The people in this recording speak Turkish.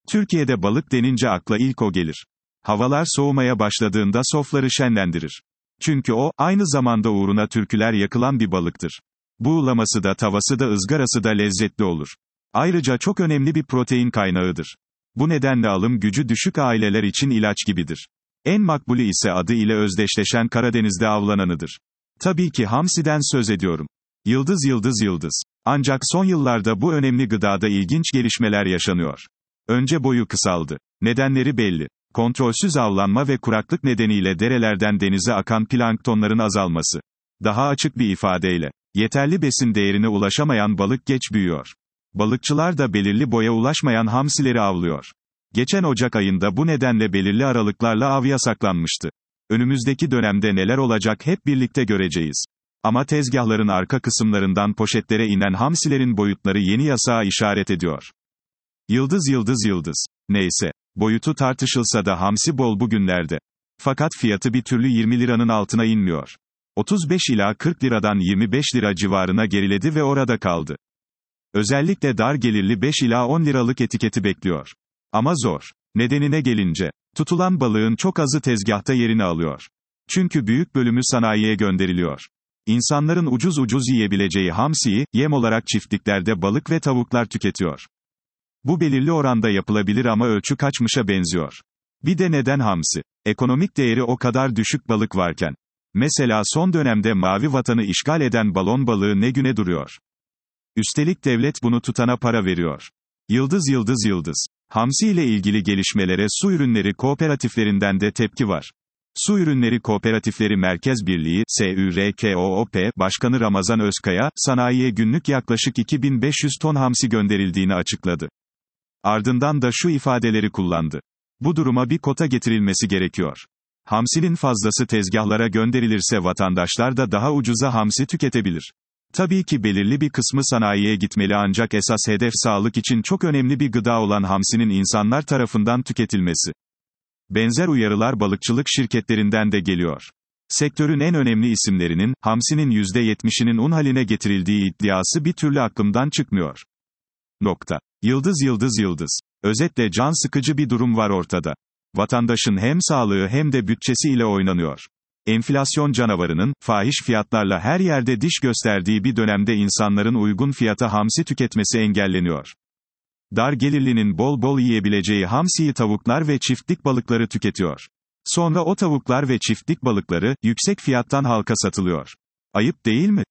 Türkiye'de balık denince akla ilk o gelir. Havalar soğumaya başladığında sofları şenlendirir. Çünkü o, aynı zamanda uğruna türküler yakılan bir balıktır. Buğulaması da tavası da ızgarası da lezzetli olur. Ayrıca çok önemli bir protein kaynağıdır. Bu nedenle alım gücü düşük aileler için ilaç gibidir. En makbulü ise adı ile özdeşleşen Karadeniz'de avlananıdır. Tabii ki hamsiden söz ediyorum. Yıldız yıldız yıldız. Ancak son yıllarda bu önemli gıdada ilginç gelişmeler yaşanıyor. Önce boyu kısaldı. Nedenleri belli. Kontrolsüz avlanma ve kuraklık nedeniyle derelerden denize akan planktonların azalması. Daha açık bir ifadeyle, yeterli besin değerine ulaşamayan balık geç büyüyor. Balıkçılar da belirli boya ulaşmayan hamsileri avlıyor. Geçen Ocak ayında bu nedenle belirli aralıklarla av yasaklanmıştı. Önümüzdeki dönemde neler olacak hep birlikte göreceğiz. Ama tezgahların arka kısımlarından poşetlere inen hamsilerin boyutları yeni yasağa işaret ediyor. Yıldız yıldız yıldız. Neyse, boyutu tartışılsa da hamsi bol bugünlerde. Fakat fiyatı bir türlü 20 liranın altına inmiyor. 35 ila 40 liradan 25 lira civarına geriledi ve orada kaldı. Özellikle dar gelirli 5 ila 10 liralık etiketi bekliyor. Ama zor. Nedenine gelince, tutulan balığın çok azı tezgahta yerini alıyor. Çünkü büyük bölümü sanayiye gönderiliyor. İnsanların ucuz ucuz yiyebileceği hamsiyi, yem olarak çiftliklerde balık ve tavuklar tüketiyor. Bu belirli oranda yapılabilir ama ölçü kaçmışa benziyor. Bir de neden hamsi? Ekonomik değeri o kadar düşük balık varken. Mesela son dönemde mavi vatanı işgal eden balon balığı ne güne duruyor? Üstelik devlet bunu tutana para veriyor. Yıldız yıldız yıldız. Hamsi ile ilgili gelişmelere su ürünleri kooperatiflerinden de tepki var. Su Ürünleri Kooperatifleri Merkez Birliği, SÜRKOOP, Başkanı Ramazan Özkaya, sanayiye günlük yaklaşık 2500 ton hamsi gönderildiğini açıkladı. Ardından da şu ifadeleri kullandı. Bu duruma bir kota getirilmesi gerekiyor. Hamsinin fazlası tezgahlara gönderilirse vatandaşlar da daha ucuza hamsi tüketebilir. Tabii ki belirli bir kısmı sanayiye gitmeli ancak esas hedef sağlık için çok önemli bir gıda olan hamsinin insanlar tarafından tüketilmesi. Benzer uyarılar balıkçılık şirketlerinden de geliyor. Sektörün en önemli isimlerinin, hamsinin %70'inin un haline getirildiği iddiası bir türlü aklımdan çıkmıyor. Yıldız yıldız yıldız. Özetle can sıkıcı bir durum var ortada. Vatandaşın hem sağlığı hem de bütçesi ile oynanıyor. Enflasyon canavarının, fahiş fiyatlarla her yerde diş gösterdiği bir dönemde insanların uygun fiyata hamsi tüketmesi engelleniyor. Dar gelirlinin bol bol yiyebileceği hamsiyi tavuklar ve çiftlik balıkları tüketiyor. Sonra o tavuklar ve çiftlik balıkları, yüksek fiyattan halka satılıyor. Ayıp değil mi?